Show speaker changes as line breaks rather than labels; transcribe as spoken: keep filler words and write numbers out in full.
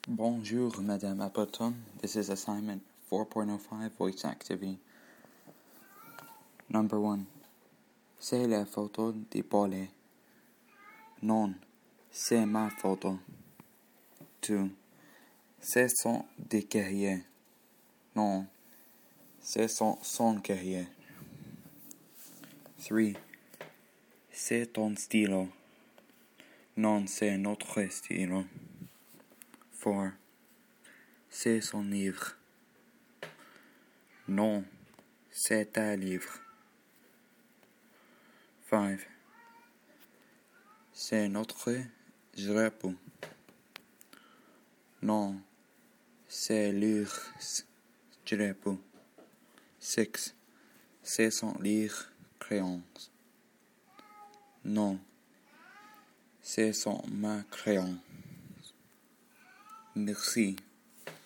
Bonjour, Madame Appleton. This is assignment four point oh five, voice activity. Number one. C'est la photo de Paulet. Non, c'est ma photo. Two. C'est son de carrière. Non, c'est son, son carrière. Three. C'est ton stylo. Non, c'est notre stylo. Four. C'est son livre. Non, c'est ta livre. Five. C'est notre drapeau. Non, c'est leur drapeau. Six. C'est son lire crayon. Non, c'est son ma crayon. Merci.